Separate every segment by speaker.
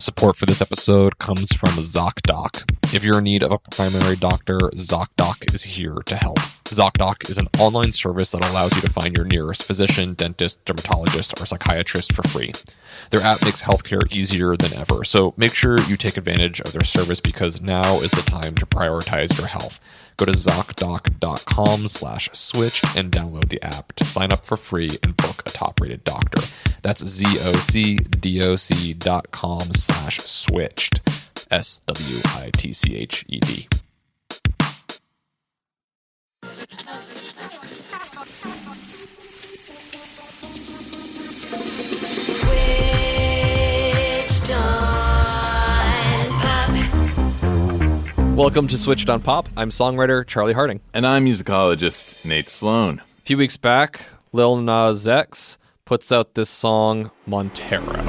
Speaker 1: Support for this episode comes from ZocDoc. If you're in need of a primary doctor, ZocDoc is here to help. ZocDoc is an online service that allows you to find your nearest physician, dentist, dermatologist, or psychiatrist for free. Their app makes healthcare easier than ever, so make sure you take advantage of their service because now is the time to prioritize your health. Go to ZocDoc.com/switched and download the app to sign up for free and book a top-rated doctor. That's ZocDoc.com/switched. SWITCHED. Welcome to Switched on Pop. I'm songwriter Charlie Harding.
Speaker 2: And I'm musicologist Nate Sloan.
Speaker 1: A few weeks back, Lil Nas X puts out this song, Montero.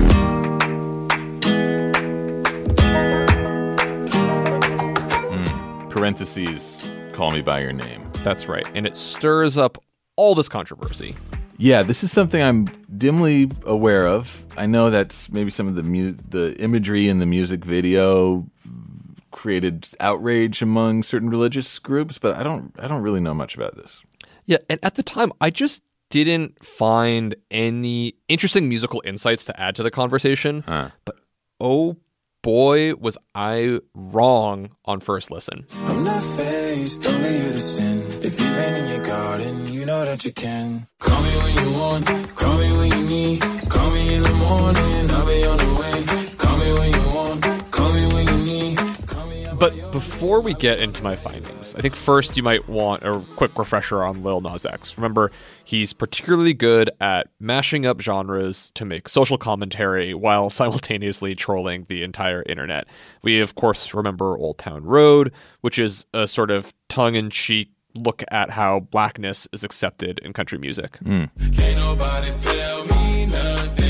Speaker 2: Parentheses, call me by your name.
Speaker 1: That's right. And it stirs up all this controversy.
Speaker 2: Yeah, this is something I'm dimly aware of. I know that's maybe some of the imagery in the music video created outrage among certain religious groups, but I don't really know much about this.
Speaker 1: Yeah, and at the time, I just didn't find any interesting musical insights to add to the conversation. But oh boy, was I wrong on first listen.
Speaker 3: I'm not faced, only here to sin. If you've been in your garden, you know that you can. Call me when you want, call me when you need. Call me in the morning, I'll be on the way. Call me when you want, call me when you need.
Speaker 1: But before we get into my findings, I think first you might want a quick refresher on Lil Nas X. Remember, he's particularly good at mashing up genres to make social commentary while simultaneously trolling the entire internet. We, of course, remember Old Town Road, which is a sort of tongue-in-cheek look at how blackness is accepted in country music.
Speaker 3: Can't nobody tell me nothing.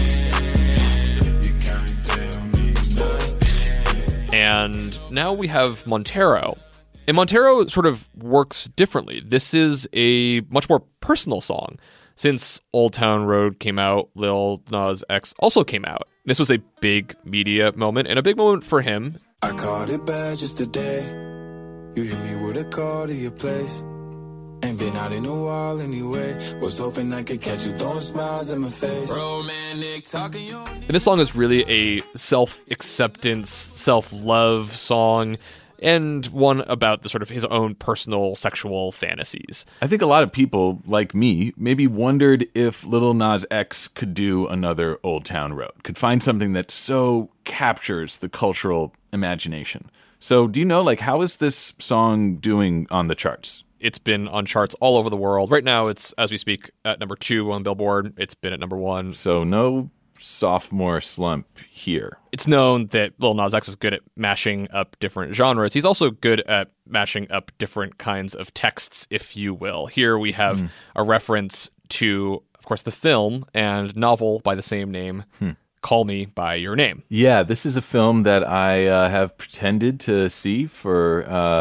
Speaker 1: And now we have Montero. And Montero sort of works differently. This is a much more personal song. Since Old Town Road came out, Lil Nas X also came out. This was a big media moment and a big moment for him.
Speaker 3: I caught it bad just today. You hit me with a call to your place. Ain't been out in a while anyway. Was hoping I could catch you throwing smiles in my face. Romantic talking you.
Speaker 1: And this song is really a self-acceptance, self-love song, and one about the sort of his own personal sexual fantasies.
Speaker 2: I think a lot of people, like me, maybe wondered if Lil Nas X could do another Old Town Road, could find something that so captures the cultural imagination. So do you know, how is this song doing on the charts?
Speaker 1: It's been on charts all over the world. Right now, it's, as we speak, at number 2 on Billboard. It's been at number 1.
Speaker 2: So no sophomore slump here.
Speaker 1: It's known that Lil Nas X is good at mashing up different genres. He's also good at mashing up different kinds of texts, if you will. Here we have a reference to, of course, the film and novel by the same name, Call Me By Your Name.
Speaker 2: Yeah, this is a film that I have pretended to see for,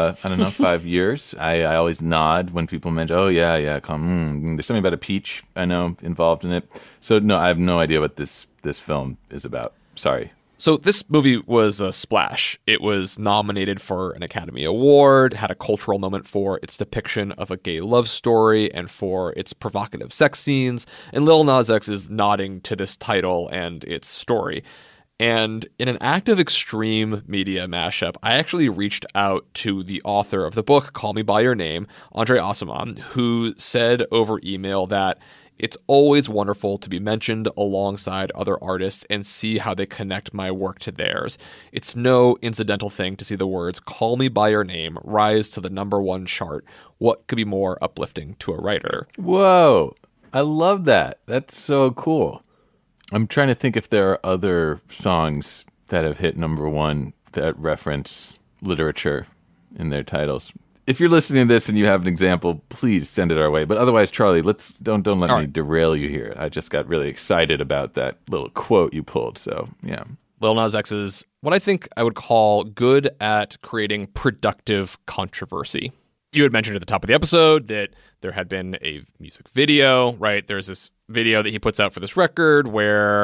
Speaker 2: 5 years. I always nod when people mention, oh, yeah, there's something about a peach, I know, involved in it. So, no, I have no idea what this film is about. Sorry.
Speaker 1: So this movie was a splash. It was nominated for an Academy Award, had a cultural moment for its depiction of a gay love story and for its provocative sex scenes. And Lil Nas X is nodding to this title and its story. And in an act of extreme media mashup, I actually reached out to the author of the book, Call Me By Your Name, Andre Aciman, who said over email that it's always wonderful to be mentioned alongside other artists and see how they connect my work to theirs. It's no incidental thing to see the words Call Me By Your Name rise to the number 1 chart. What could be more uplifting to a writer?
Speaker 2: Whoa, I love that. That's so cool. I'm trying to think if there are other songs that have hit number 1 that reference literature in their titles. If you're listening to this and you have an example, please send it our way. But otherwise, Charlie, don't let me derail you here. I just got really excited about that little quote you pulled. So, yeah.
Speaker 1: Lil Nas X is what I think I would call good at creating productive controversy. You had mentioned at the top of the episode that there had been a music video, right? There's this video that he puts out for this record where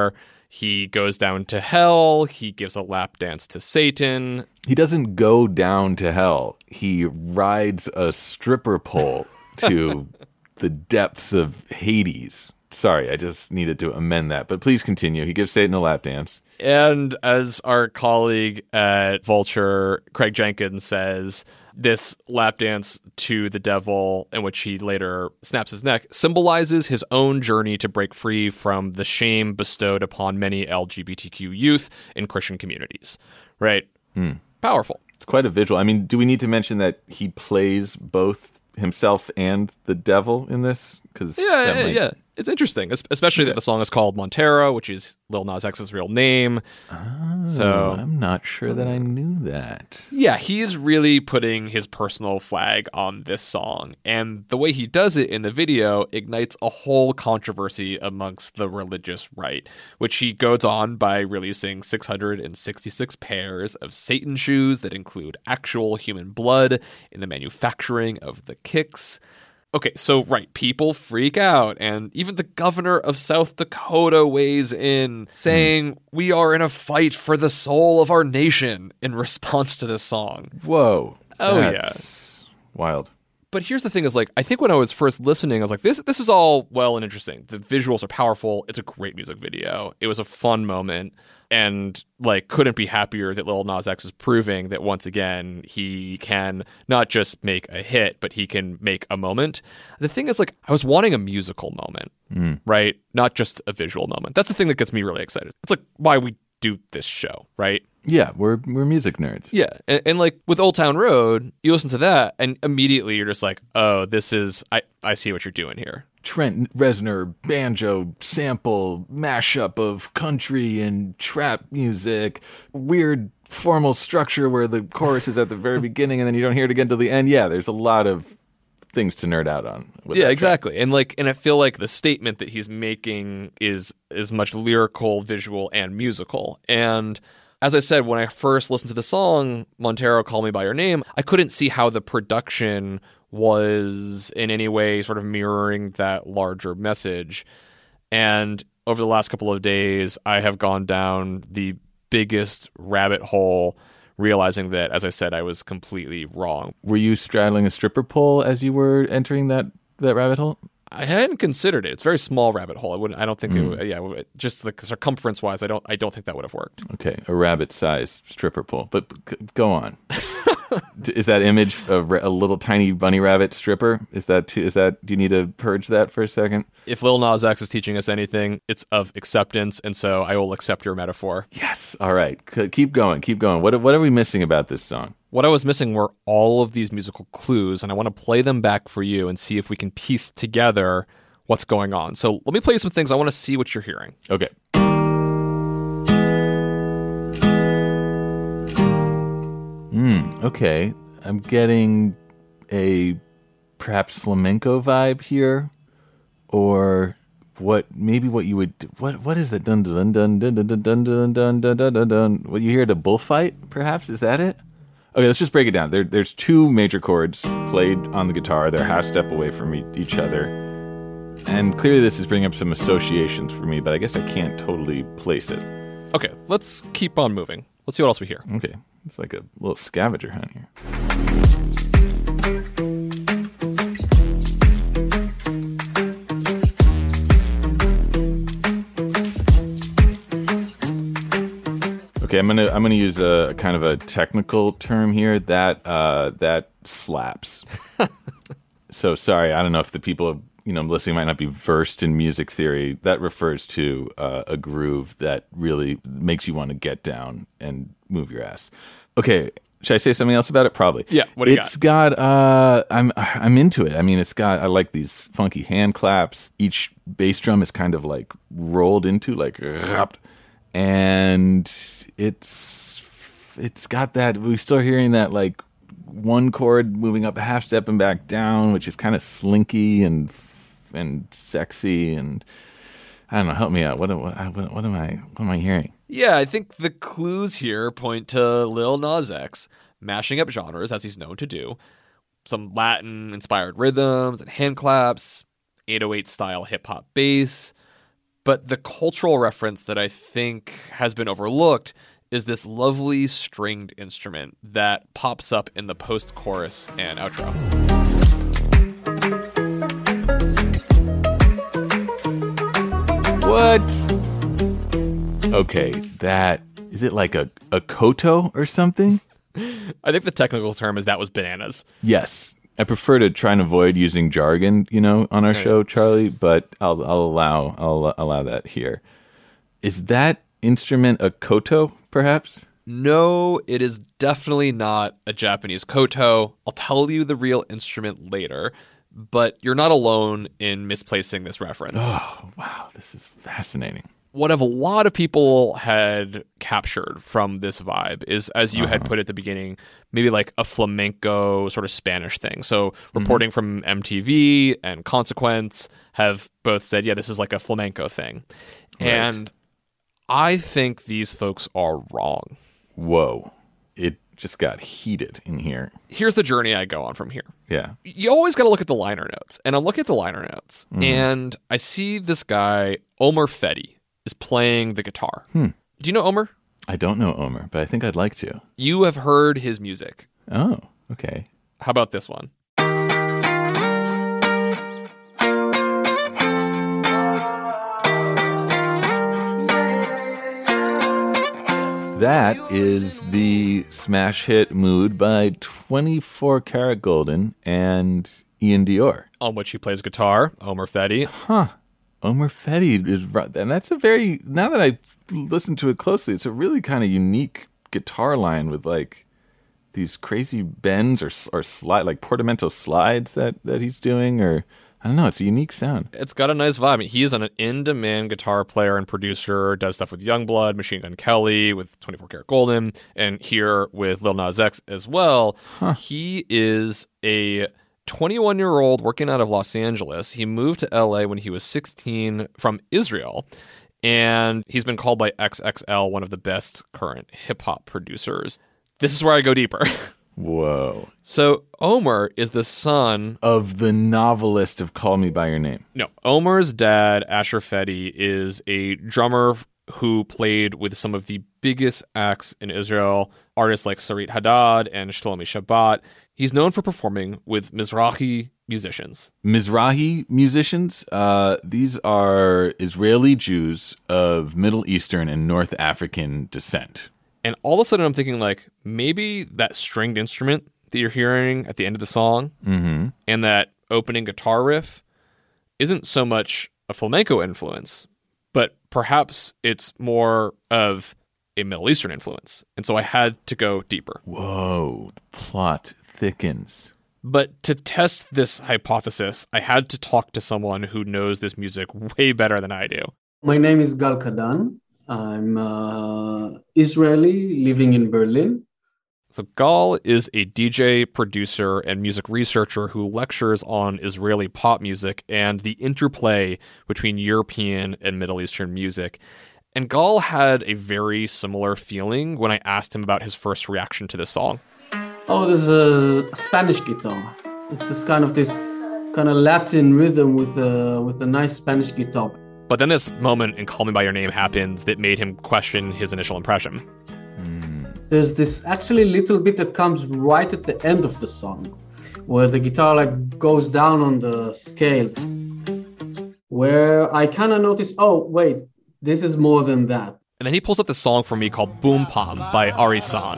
Speaker 1: He goes down to hell. He gives a lap dance to Satan.
Speaker 2: He doesn't go down to hell. He rides a stripper pole to the depths of Hades. Sorry, I just needed to amend that. But please continue. He gives Satan a lap dance.
Speaker 1: And as our colleague at Vulture, Craig Jenkins, says, this lap dance to the devil, in which he later snaps his neck, symbolizes his own journey to break free from the shame bestowed upon many LGBTQ youth in Christian communities. Right? Powerful.
Speaker 2: It's quite a visual. I mean, do we need to mention that he plays both himself and the devil in this?
Speaker 1: Yeah. It's interesting, especially that the song is called Montero, which is Lil Nas X's real name. So
Speaker 2: I'm not sure that I knew that.
Speaker 1: Yeah, he's really putting his personal flag on this song. And the way he does it in the video ignites a whole controversy amongst the religious right, which he goes on by releasing 666 pairs of Satan shoes that include actual human blood in the manufacturing of the kicks. Okay, so right, people freak out, and even the governor of South Dakota weighs in, saying, "We are in a fight for the soul of our nation," in response to this song.
Speaker 2: Whoa.
Speaker 1: That's
Speaker 2: wild.
Speaker 1: But here's the thing is, like, I think when I was first listening, I was like, this is all well and interesting. The visuals are powerful. It's a great music video. It was a fun moment. And, like, couldn't be happier that Lil Nas X is proving that, once again, he can not just make a hit, but he can make a moment. The thing is, like, I was wanting a musical moment, right? Not just a visual moment. That's the thing that gets me really excited. It's, like, why we do this show, right?
Speaker 2: Yeah, we're music nerds.
Speaker 1: Yeah, and like with Old Town Road, you listen to that, and immediately you're just like, oh, this is, I see what you're doing here.
Speaker 2: Trent Reznor banjo sample mashup of country and trap music, weird formal structure where the chorus is at the very beginning and then you don't hear it again till the end. Yeah, there's a lot of things to nerd out on.
Speaker 1: Yeah, exactly. And I feel like the statement that he's making is as much lyrical, visual, and musical. And as I said, when I first listened to the song, Montero, Call Me By Your Name, I couldn't see how the production was in any way sort of mirroring that larger message. And over the last couple of days, I have gone down the biggest rabbit hole, realizing that, as I said, I was completely wrong.
Speaker 2: Were you straddling a stripper pole as you were entering that rabbit hole?
Speaker 1: I hadn't considered it. It's a very small rabbit hole. I don't think it would, just the circumference wise, I don't think that would have worked.
Speaker 2: Okay, a rabbit-sized stripper pole. But go on. Is that image a little tiny bunny rabbit stripper? Is that do you need to purge that for a second?
Speaker 1: If Lil Nas X is teaching us anything, it's of acceptance, and so I will accept your metaphor.
Speaker 2: Yes. All right. Keep going. What are we missing about this song?
Speaker 1: What I was missing were all of these musical clues, and I want to play them back for you and see if we can piece together what's going on. So let me play you some things. I want to see what you're hearing.
Speaker 2: Okay. Okay. I'm getting a perhaps flamenco vibe here, or what you would what is the dun dun dun dun dun dun dun dun dun dun dun dun? What you hear at a bullfight? Perhaps is that it? Okay, let's just break it down. There's two major chords played on the guitar. They're half step away from each other, and clearly this is bringing up some associations for me. But I guess I can't totally place it.
Speaker 1: Okay, let's keep on moving. Let's see what else we hear.
Speaker 2: Okay, it's like a little scavenger hunt here. Okay, I'm gonna use a kind of a technical term here that slaps. So sorry, I don't know if the people listening might not be versed in music theory. That refers to a groove that really makes you want to get down and move your ass. Okay, should I say something else about it? Probably.
Speaker 1: Yeah. What do you got?
Speaker 2: It's got. I'm into it. I mean, it's got. I like these funky hand claps. Each bass drum is kind of like rolled into like. And it's got that. We're still hearing that like one chord moving up a half step and back down, which is kind of slinky and sexy. And I don't know. Help me out. What am I hearing?
Speaker 1: Yeah, I think the clues here point to Lil Nas X mashing up genres as he's known to do. Some Latin inspired rhythms and hand claps, 808 style hip hop bass. But the cultural reference that I think has been overlooked is this lovely stringed instrument that pops up in the post-chorus and outro.
Speaker 2: What? Okay, that... Is it like a koto or something?
Speaker 1: I think the technical term is that was bananas.
Speaker 2: Yes. I prefer to try and avoid using jargon, on our show, Charlie, but I'll allow that here. Is that instrument a koto, perhaps?
Speaker 1: No, it is definitely not a Japanese koto. I'll tell you the real instrument later, but you're not alone in misplacing this reference.
Speaker 2: Oh, wow, this is fascinating.
Speaker 1: What a lot of people had captured from this vibe is, as you had put at the beginning, maybe like a flamenco sort of Spanish thing. So reporting from MTV and Consequence have both said, yeah, this is like a flamenco thing. Right. And I think these folks are wrong.
Speaker 2: Whoa. It just got heated in here.
Speaker 1: Here's the journey I go on from here.
Speaker 2: Yeah.
Speaker 1: You always got to look at the liner notes. And I'm looking at the liner notes, and I see this guy, Omer Fedi, is playing the guitar. Do you know Omer?
Speaker 2: I don't know Omer, but I think I'd like to.
Speaker 1: You have heard his music.
Speaker 2: Oh, okay.
Speaker 1: How about this one?
Speaker 2: That is the smash hit Mood by 24 Karat Golden and Ian Dior.
Speaker 1: On which he plays guitar, Omer Fedi.
Speaker 2: Huh. Omer Fedi is right. And that's a very, now that I listen to it closely, it's a really kind of unique guitar line with like these crazy bends or slide, like portamento slides that he's doing, or I don't know. It's a unique sound.
Speaker 1: It's got a nice vibe. I mean, he is an in-demand guitar player and producer, does stuff with Youngblood, Machine Gun Kelly, with 24 Karat Golden, and here with Lil Nas X as well. Huh. He is a 21-year-old working out of Los Angeles. He moved to LA when he was 16 from Israel, and he's been called by XXL one of the best current hip-hop producers. This is where I go deeper.
Speaker 2: Whoa.
Speaker 1: So Omer is the son
Speaker 2: of the novelist of Call Me By Your Name.
Speaker 1: No, Omer's dad, Asher Fedi, is a drummer who played with some of the biggest acts in Israel, artists like Sarit Haddad and Shlomi Shabbat. He's known for performing with Mizrahi musicians.
Speaker 2: Mizrahi musicians? These are Israeli Jews of Middle Eastern and North African descent.
Speaker 1: And all of a sudden I'm thinking, like, maybe that stringed instrument that you're hearing at the end of the song and that opening guitar riff isn't so much a flamenco influence, but perhaps it's more of a Middle Eastern influence. And so I had to go deeper.
Speaker 2: Whoa, the plot thickens.
Speaker 1: But to test this hypothesis, I had to talk to someone who knows this music way better than I do.
Speaker 4: My name is Gal Kadan. I'm Israeli living in Berlin.
Speaker 1: So Gal is a DJ, producer, and music researcher who lectures on Israeli pop music and the interplay between European and Middle Eastern music. And Gal had a very similar feeling when I asked him about his first reaction to this song.
Speaker 4: Oh, there's a Spanish guitar. It's this kind of Latin rhythm with a nice Spanish guitar.
Speaker 1: But then this moment in Call Me By Your Name happens that made him question his initial impression.
Speaker 4: There's this actually little bit that comes right at the end of the song, where the guitar like goes down on the scale, where I kind of notice, oh, wait, this is more than that.
Speaker 1: And then he pulls up this song for me called Boom Pam by Ari San.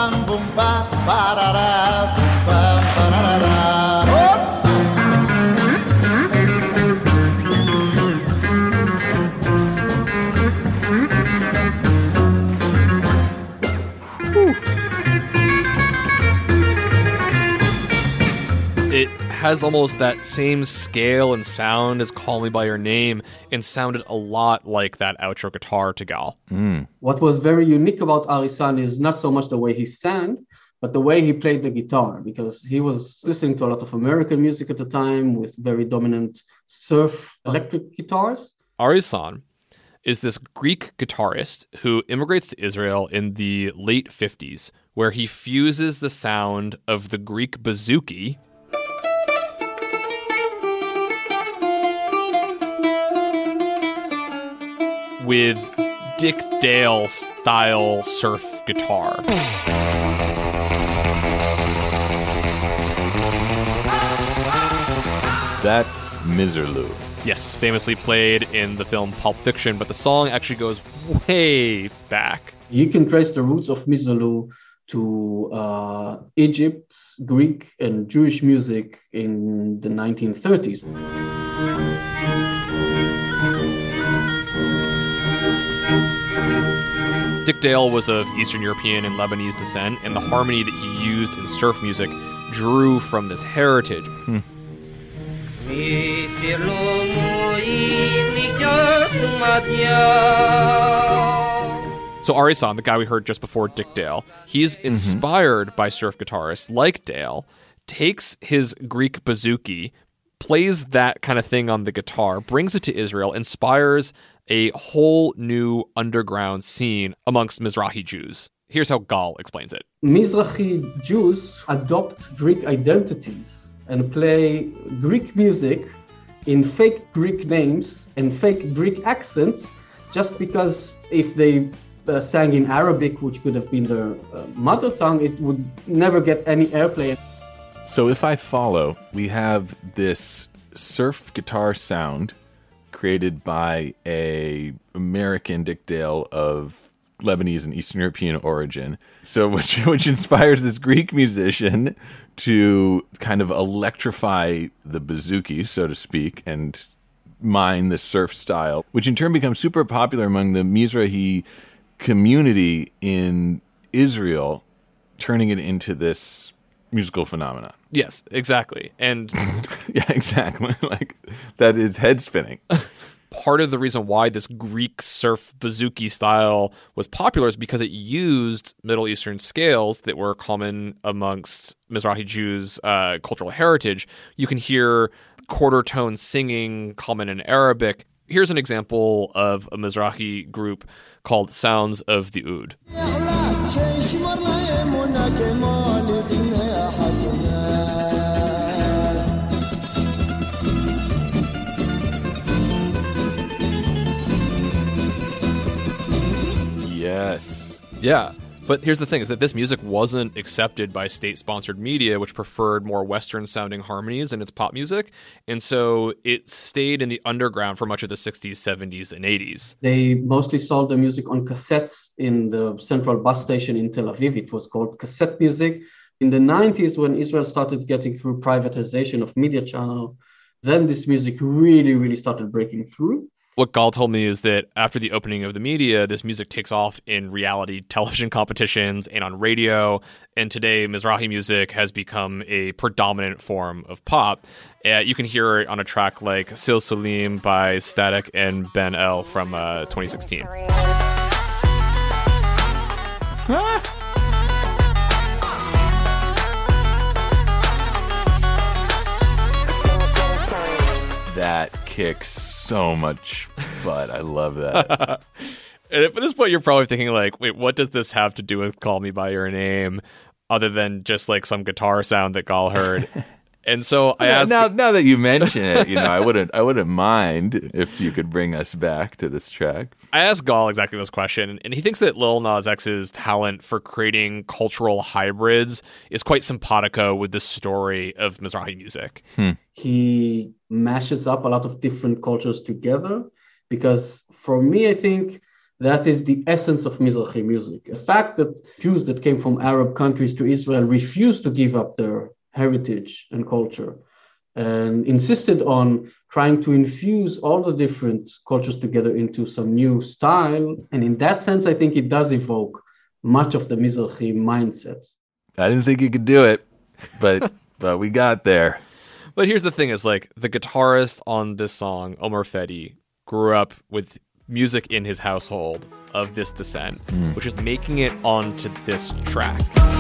Speaker 1: It has almost that same scale and sound as Call Me By Your Name and sounded a lot like that outro guitar to Gal.
Speaker 4: What was very unique about Ari San is not so much the way he sang, but the way he played the guitar, because he was listening to a lot of American music at the time with very dominant surf electric guitars.
Speaker 1: Ari San is this Greek guitarist who immigrates to Israel in the late 50s, where he fuses the sound of the Greek bouzouki with Dick Dale style surf guitar.
Speaker 2: That's Misirlou.
Speaker 1: Yes, famously played in the film Pulp Fiction, but the song actually goes way back.
Speaker 4: You can trace the roots of Misirlou to Egypt, Greek, and Jewish music in the 1930s.
Speaker 1: Dick Dale was of Eastern European and Lebanese descent, and the harmony that he used in surf music drew from this heritage. So Arisan, the guy we heard just before Dick Dale, he's inspired by surf guitarists like Dale, takes his Greek bouzouki, plays that kind of thing on the guitar, brings it to Israel, inspires a whole new underground scene amongst Mizrahi Jews. Here's how Gal explains it.
Speaker 4: Mizrahi Jews adopt Greek identities and play Greek music in fake Greek names and fake Greek accents just because if they sang in Arabic, which could have been their mother tongue, it would never get any airplay.
Speaker 2: So if I follow, we have this surf guitar sound created by a American Dick Dale of Lebanese and Eastern European origin. So which inspires this Greek musician to kind of electrify the bouzouki, so to speak, and mine the surf style, which in turn becomes super popular among the Mizrahi community in Israel, turning it into this musical phenomenon.
Speaker 1: Yes, exactly. And
Speaker 2: yeah, exactly. Like, that is head spinning.
Speaker 1: Part of the reason why this Greek surf bouzouki style was popular is because it used Middle Eastern scales that were common amongst Mizrahi Jews' cultural heritage. You can hear quarter tone singing common in Arabic. Here's an example of a Mizrahi group called Sounds of the Oud.
Speaker 2: Yes.
Speaker 1: Yeah. But here's the thing, is that this music wasn't accepted by state-sponsored media, which preferred more Western-sounding harmonies in its pop music. And so it stayed in the underground for much of the 60s, 70s, and 80s.
Speaker 4: They mostly sold the music on cassettes in the central bus station in Tel Aviv. It was called cassette music. In the 90s, when Israel started getting through privatization of media channel, then this music really started breaking through.
Speaker 1: What Gal told me is that after the opening of the media, this music takes off in reality television competitions and on radio. And today, Mizrahi music has become a predominant form of pop. You can hear it on a track like Silsulim by Static and Ben El from 2016.
Speaker 2: That kicks so much butt. I love that.
Speaker 1: And at this point, you're probably thinking, like, wait, what does this have to do with Call Me By Your Name, other than just, like, some guitar sound that Gal heard? And so I asked...
Speaker 2: Now that you mention it, I wouldn't mind if you could bring us back to this track.
Speaker 1: I asked Gal exactly this question, and he thinks that Lil Nas X's talent for creating cultural hybrids is quite simpatico with the story of Mizrahi music.
Speaker 4: He mashes up a lot of different cultures together, because for me, I think that is the essence of Mizrahi music. The fact that Jews that came from Arab countries to Israel refused to give up their heritage and culture and insisted on trying to infuse all the different cultures together into some new style. And in that sense, I think it does evoke much of the Mizrahi mindset.
Speaker 2: I didn't think you could do it, but we got there.
Speaker 1: But here's the thing, is like the guitarist on this song, Omer Fedi, grew up with music in his household of this descent, which is making it onto this track.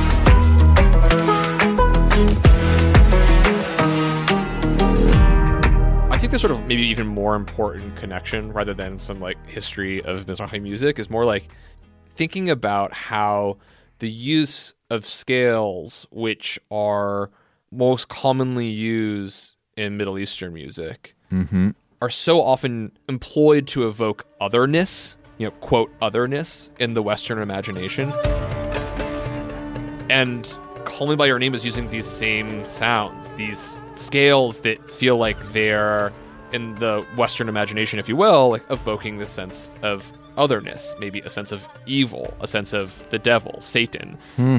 Speaker 1: I think the sort of maybe even more important connection, rather than some like history of Mizrahi music, is more like thinking about how the use of scales, which are most commonly used in Middle Eastern music, are so often employed to evoke otherness, quote, otherness in the Western imagination. And Call Me By Your Name is using these same sounds, these scales that feel like they're, in the Western imagination, if you will, like evoking this sense of otherness, maybe a sense of evil, a sense of the devil, Satan.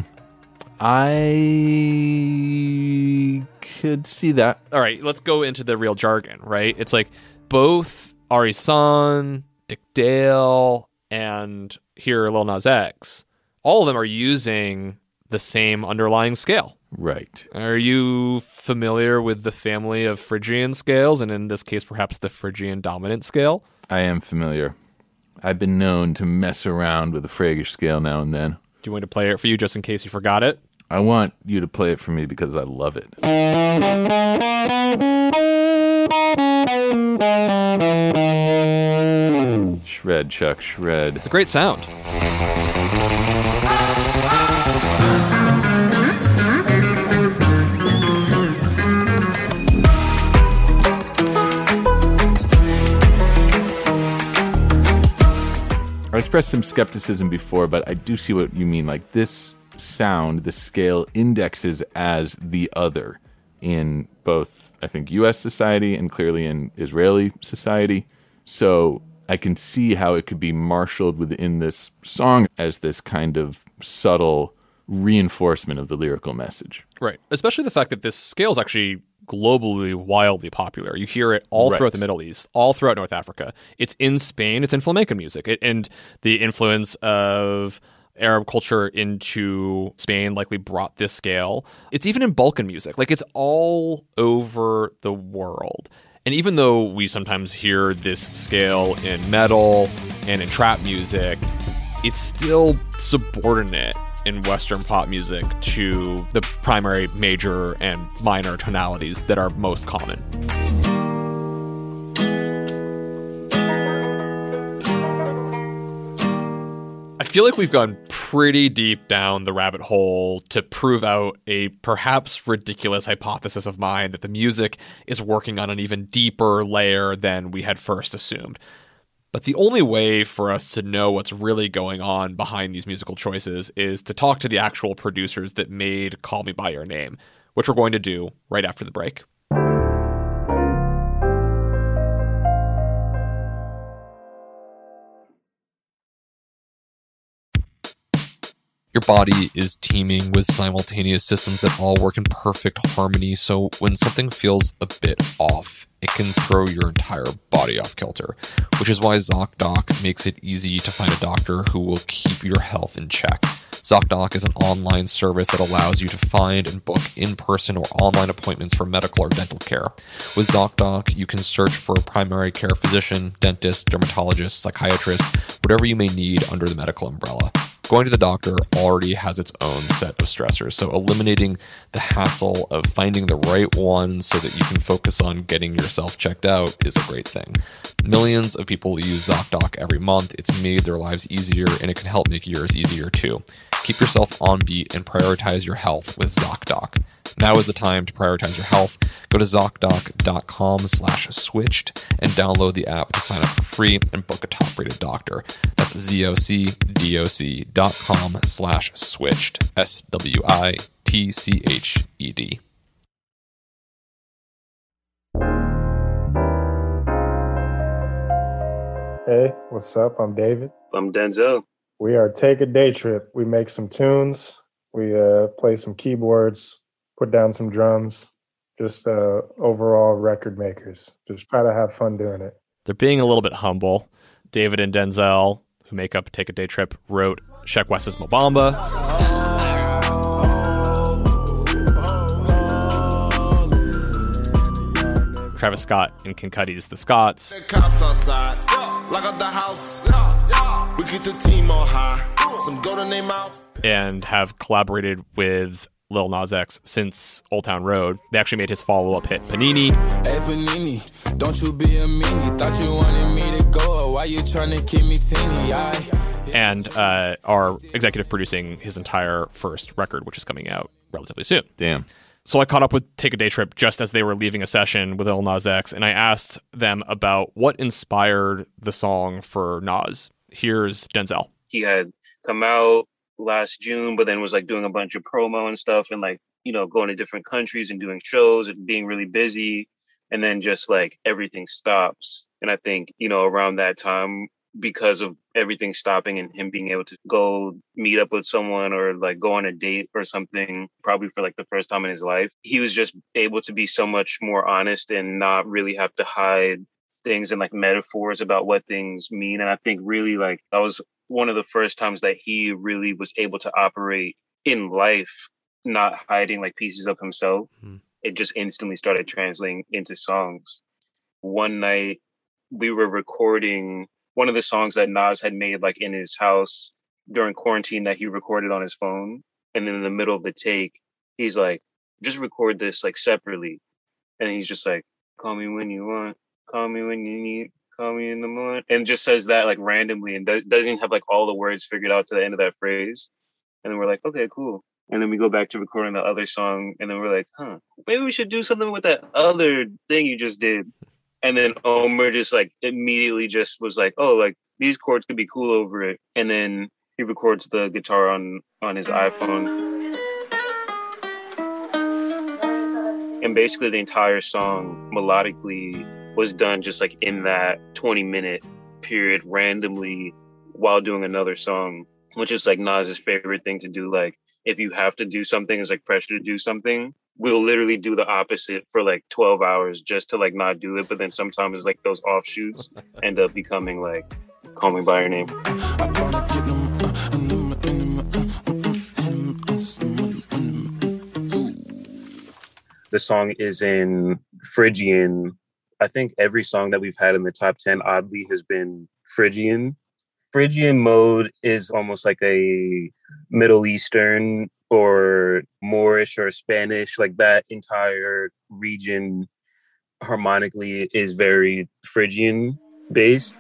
Speaker 2: I could see that.
Speaker 1: All right, let's go into the real jargon, right? It's like both Arisan, Dick Dale, and here Lil Nas X, all of them are using the same underlying scale.
Speaker 2: Right.
Speaker 1: Are you familiar with the family of Phrygian scales, and in this case, perhaps the Phrygian dominant scale?
Speaker 2: I am familiar. I've been known to mess around with the Frege scale now and then.
Speaker 1: Do you want me to play it for you just in case you forgot it?
Speaker 2: I want you to play it for me because I love it. Shred, Chuck, shred.
Speaker 1: It's a great sound.
Speaker 2: I expressed some skepticism before, but I do see what you mean. Like this sound, the scale indexes as the other in both, I think, U.S. society and clearly in Israeli society. So I can see how it could be marshaled within this song as this kind of subtle reinforcement of the lyrical message.
Speaker 1: Right. Especially the fact that this scale is actually globally wildly popular. You hear it all throughout the Middle East, all throughout North Africa. It's in Spain. It's in flamenco music. And the influence of Arab culture into Spain likely brought this scale. It's even in Balkan music. Like, it's all over the world. And even though we sometimes hear this scale in metal and in trap music, it's still subordinate in Western pop music to the primary major and minor tonalities that are most common. I feel like we've gone pretty deep down the rabbit hole to prove out a perhaps ridiculous hypothesis of mine that the music is working on an even deeper layer than we had first assumed. But the only way for us to know what's really going on behind these musical choices is to talk to the actual producers that made Call Me By Your Name, which we're going to do right after the break. Your body is teeming with simultaneous systems that all work in perfect harmony, so when something feels a bit off, it can throw your entire body off kilter, which is why ZocDoc makes it easy to find a doctor who will keep your health in check. ZocDoc is an online service that allows you to find and book in-person or online appointments for medical or dental care. With ZocDoc, you can search for a primary care physician, dentist, dermatologist, psychiatrist, whatever you may need under the medical umbrella. Going to the doctor already has its own set of stressors, so eliminating the hassle of finding the right one so that you can focus on getting yourself checked out is a great thing. Millions of people use ZocDoc every month. It's made their lives easier, and it can help make yours easier too. Keep yourself on beat and prioritize your health with ZocDoc. Now is the time to prioritize your health. Go to ZocDoc.com/switched and download the app to sign up for free and book a top-rated doctor. That's ZocDoc.com/switched. SWITCHED.
Speaker 5: Hey, what's up? I'm David.
Speaker 6: I'm Denzel.
Speaker 5: We are Take a Day Trip. We make some tunes. We play some keyboards, put down some drums, just overall record makers. Just try to have fun doing it.
Speaker 1: They're being a little bit humble. David and Denzel, who make up Take a Day Trip, wrote Sheck Wes's Mo Bamba. Travis Scott and Kincudi's The Scotts.
Speaker 7: Cops outside, lock up the house. We get the team on high. Some gold in their mouth.
Speaker 1: And have collaborated with Lil Nas X since Old Town Road. They actually made his follow-up hit, Panini.
Speaker 3: Hey Panini, don't you be a meanie. Thought you wanted me to go, why you trying to keep me teeny?
Speaker 1: And are executive producing his entire first record, which is coming out relatively soon.
Speaker 2: Damn.
Speaker 1: So I caught up with Take a Day Trip just as they were leaving a session with Lil Nas X, and I asked them about what inspired the song for Nas. Here's Denzel.
Speaker 6: He had come out last June, but then was like doing a bunch of promo and stuff and like, you know, going to different countries and doing shows and being really busy. And then just like everything stops. And I think, you know, around that time, because of everything stopping and him being able to go meet up with someone or like go on a date or something, probably for like the first time in his life, he was just able to be so much more honest and not really have to hide things and like metaphors about what things mean. And I think really like that was one of the first times that he really was able to operate in life, not hiding like pieces of himself. It just instantly started translating into songs. One night we were recording one of the songs that Nas had made like in his house during quarantine that he recorded on his phone. And then in the middle of the take, he's like, just record this like separately. And he's just like, call me when you want, call me when you need, call me in the morning. And just says that like randomly and doesn't even have like all the words figured out to the end of that phrase. And then we're like, okay, cool. And then we go back to recording the other song. And then we're like, maybe we should do something with that other thing you just did. And then Omer just like immediately just was like, oh, like these chords could be cool over it. And then he records the guitar on his iPhone. And basically the entire song melodically was done just like in that 20-minute period randomly while doing another song, which is like Nas's favorite thing to do. Like if you have to do something, it's like pressure to do something. We'll literally do the opposite for like 12 hours just to like not do it. But then sometimes like those offshoots end up becoming like, call me by your name. The song is in Phrygian. I think every song that we've had in the top 10 oddly has been Phrygian. Phrygian mode is almost like a Middle Eastern or Moorish or Spanish, like that entire region harmonically is very Phrygian based.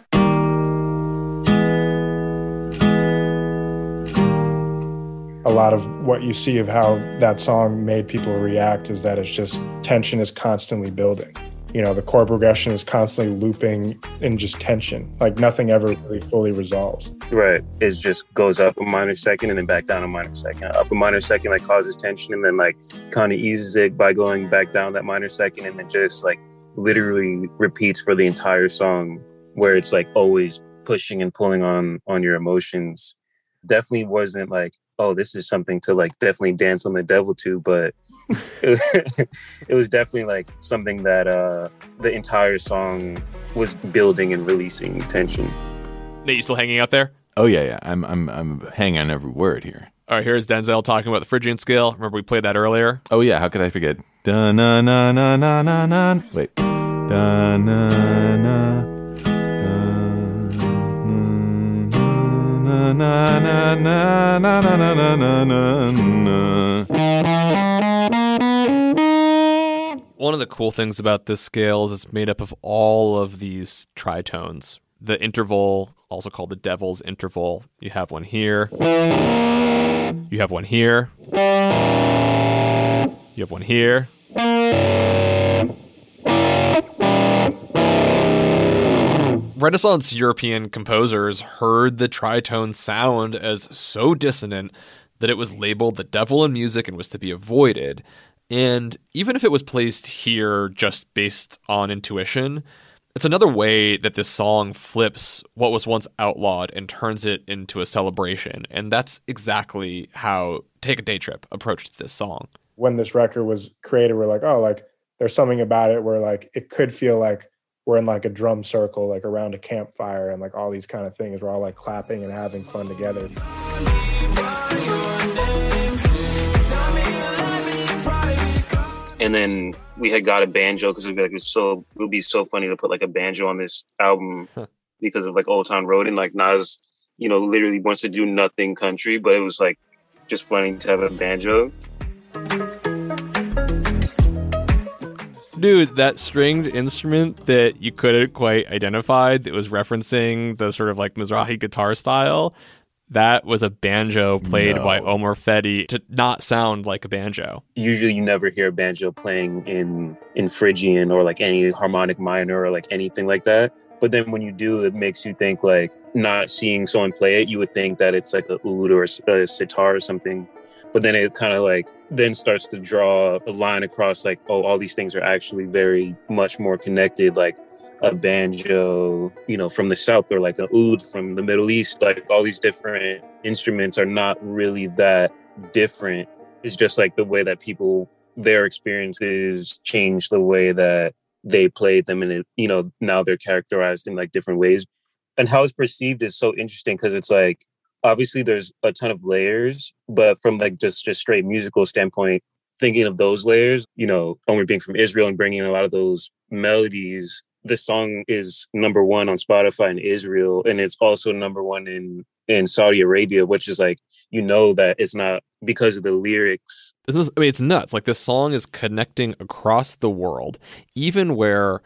Speaker 5: A lot of what you see of how that song made people react is that it's just tension is constantly building. You know, the chord progression is constantly looping in just tension. Like nothing ever really fully resolves.
Speaker 6: Right. It just goes up a minor second and then back down a minor second. Up a minor second like causes tension and then like kind of eases it by going back down that minor second and then just like literally repeats for the entire song where it's like always pushing and pulling on your emotions. Definitely wasn't like, oh, this is something to like definitely dance on the devil to, but it was definitely like something that the entire song was building and releasing tension.
Speaker 1: Nate, you still hanging out there?
Speaker 2: Oh yeah. I'm hanging on every word here.
Speaker 1: All right, here's Denzel talking about the Phrygian scale. Remember we played that earlier?
Speaker 2: Oh yeah, how could I forget? Da na na na na na na. Wait. Da na na. Na na na na na na na na na.
Speaker 1: One of the cool things about this scale is it's made up of all of these tritones. The interval, also called the devil's interval. You have one here. You have one here. You have one here. Renaissance European composers heard the tritone sound as so dissonant that it was labeled the devil in music and was to be avoided. And even if it was placed here just based on intuition, it's another way that this song flips what was once outlawed and turns it into a celebration. And that's exactly how Take a Day Trip approached this song.
Speaker 5: When this record was created, we're like, oh, like there's something about it where like it could feel like we're in like a drum circle, like around a campfire and like all these kind of things. We're all like clapping and having fun together.
Speaker 6: And then we had got a banjo because it would be so funny to put like a banjo on this album because of like Old Town Road and like Nas, you know, literally wants to do nothing country, but it was like just funny to have a banjo.
Speaker 1: Dude, that stringed instrument that you couldn't quite identify that was referencing the sort of like Mizrahi guitar style, that was a banjo played by Omar Fedi to not sound like a banjo.
Speaker 6: Usually you never hear a banjo playing in Phrygian or like any harmonic minor or like anything like that. But then when you do, it makes you think, like, not seeing someone play it, you would think that it's like a oud or a sitar or something. But then it kind of like then starts to draw a line across, like, oh, all these things are actually very much more connected, like a banjo, you know, from the South, or like an oud from the Middle East. Like, all these different instruments are not really that different. It's just like the way that people, their experiences change the way that they played them, and it, you know, now they're characterized in like different ways. And how it's perceived is so interesting, because it's like, obviously there's a ton of layers, but from like just straight musical standpoint, thinking of those layers, you know, Omar being from Israel and bringing in a lot of those melodies, the song is #1 on Spotify in Israel, and it's also #1 in Saudi Arabia, which is like, you know, that it's not because of the lyrics.
Speaker 1: It's nuts. Like, this song is connecting across the world, even where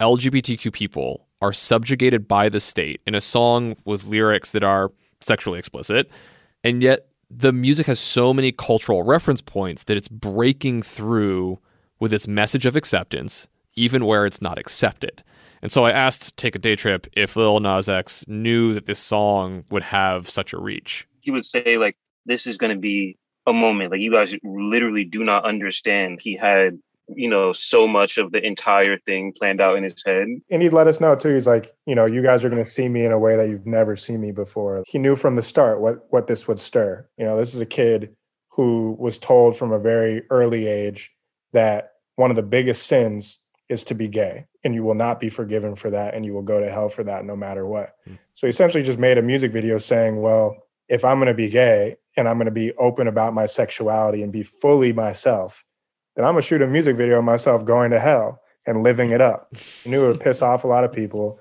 Speaker 1: LGBTQ people are subjugated by the state, in a song with lyrics that are sexually explicit. And yet the music has so many cultural reference points that it's breaking through with its message of acceptance, even where it's not accepted. And so I asked Take a Day Trip if Lil Nas X knew that this song would have such a reach.
Speaker 6: He would say, like, this is going to be a moment. Like, you guys literally do not understand. He had, you know, so much of the entire thing planned out in his head.
Speaker 5: And he'd let us know too. He's like, you know, you guys are going to see me in a way that you've never seen me before. He knew from the start what this would stir. You know, this is a kid who was told from a very early age that one of the biggest sins is to be gay, and you will not be forgiven for that, and you will go to hell for that no matter what. So he essentially just made a music video saying, well, if I'm going to be gay and I'm going to be open about my sexuality and be fully myself, then I'm going to shoot a music video of myself going to hell and living it up. I knew it would piss off a lot of people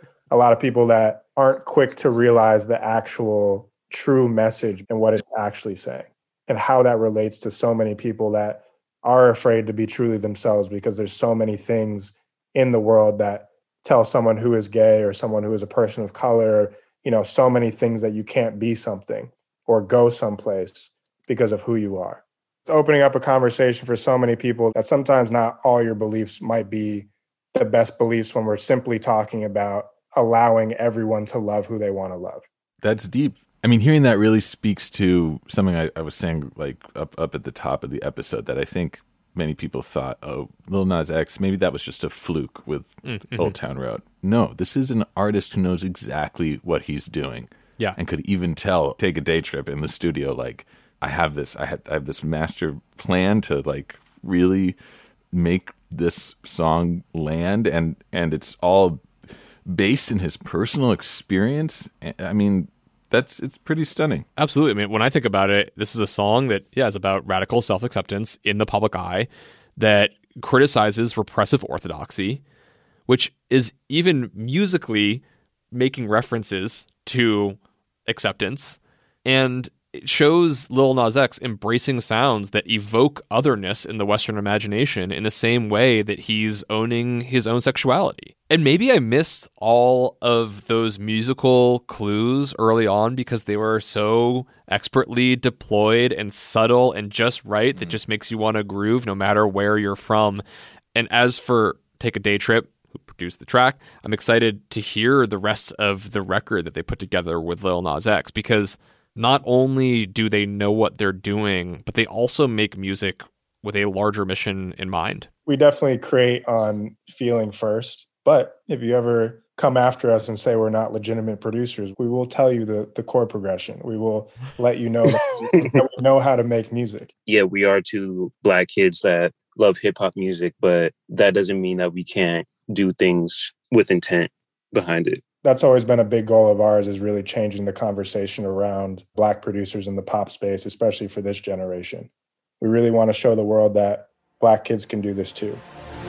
Speaker 5: that aren't quick to realize the actual true message and what it's actually saying, and how that relates to so many people that are afraid to be truly themselves, because there's so many things in the world that tell someone who is gay or someone who is a person of color, you know, so many things that you can't be something or go someplace because of who you are. It's opening up a conversation for so many people that sometimes not all your beliefs might be the best beliefs, when we're simply talking about allowing everyone to love who they want to love.
Speaker 2: That's deep. I mean, hearing that really speaks to something I was saying, like up at the top of the episode, that I think many people thought, oh, Lil Nas X, maybe that was just a fluke with Old Town Road. No, this is an artist who knows exactly what he's doing.
Speaker 1: Yeah.
Speaker 2: And could even tell, Take a Day Trip in the studio, like, I have this master plan to like really make this song land, and it's all based in his personal experience. I mean, it's pretty stunning.
Speaker 1: Absolutely. I mean, when I think about it, this is a song that, is about radical self-acceptance in the public eye, that criticizes repressive orthodoxy, which is even musically making references to acceptance. And it shows Lil Nas X embracing sounds that evoke otherness in the Western imagination in the same way that he's owning his own sexuality. And maybe I missed all of those musical clues early on because they were so expertly deployed and subtle and just right that just makes you want to groove no matter where you're from. And as for Take a Day Trip, who produced the track, I'm excited to hear the rest of the record that they put together with Lil Nas X, because not only do they know what they're doing, but they also make music with a larger mission in mind.
Speaker 5: We definitely create on feeling first, but if you ever come after us and say we're not legitimate producers, we will tell you the chord progression. We will let you know that we know how to make music.
Speaker 6: Yeah, we are two Black kids that love hip hop music, but that doesn't mean that we can't do things with intent behind it.
Speaker 5: That's always been a big goal of ours, is really changing the conversation around Black producers in the pop space, especially for this generation. We really want to show the world that Black kids can do this too.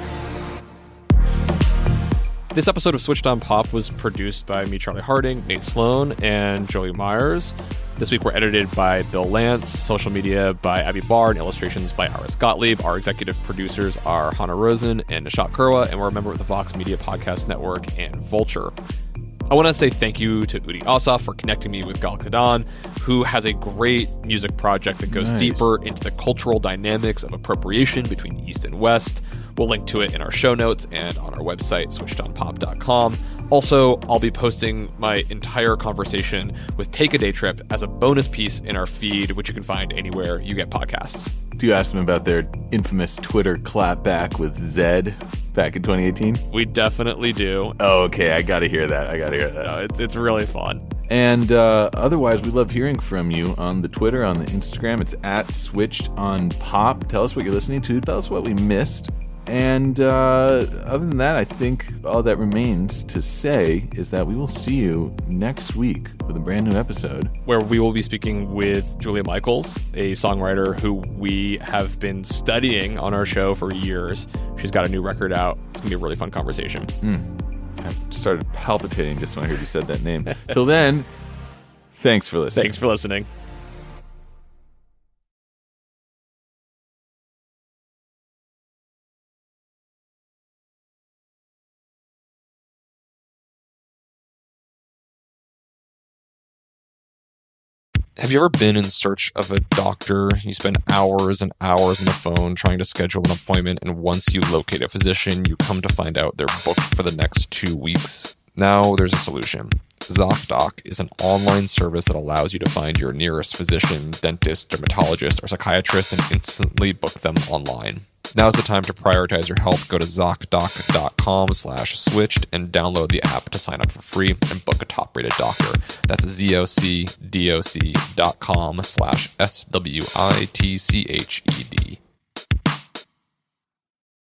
Speaker 1: This episode of Switched on Pop was produced by me, Charlie Harding, Nate Sloan, and Joey Myers. This week we're edited by Bill Lance, social media by Abby Barr, and illustrations by Iris Gottlieb. Our executive producers are Hannah Rosen and Nishat Kurwa, and we're a member of the Vox Media Podcast Network and Vulture. I want to say thank you to Udi Asaf for connecting me with Gal Kadan, who has a great music project that goes deeper into the cultural dynamics of appropriation between East and West. We'll link to it in our show notes and on our website, switchedonpop.com. Also, I'll be posting my entire conversation with Take a Day Trip as a bonus piece in our feed, which you can find anywhere you get podcasts.
Speaker 2: Do you ask them about their infamous Twitter clapback with Zed back in 2018?
Speaker 1: We definitely do.
Speaker 2: Oh, okay. I got to hear that.
Speaker 1: No, it's really fun.
Speaker 2: And otherwise, we love hearing from you on the Twitter, on the Instagram. It's @SwitchedOnPop. Tell us what you're listening to. Tell us what we missed. And other than that, I think all that remains to say is that we will see you next week with a brand new episode,
Speaker 1: where we will be speaking with Julia Michaels, a songwriter who we have been studying on our show for years. She's got a new record out. It's going to be a really fun conversation.
Speaker 2: I started palpitating just when I heard you said that name. Till then, thanks for listening.
Speaker 1: Thanks for listening. Have you ever been in search of a doctor? You spend hours and hours on the phone trying to schedule an appointment, and once you locate a physician, you come to find out they're booked for the next 2 weeks. Now there's a solution. ZocDoc is an online service that allows you to find your nearest physician, dentist, dermatologist, or psychiatrist and instantly book them online. Now's the time to prioritize your health. Go to ZocDoc.com/switched and download the app to sign up for free and book a top-rated doctor. That's ZocDoc.com/SWITCHED.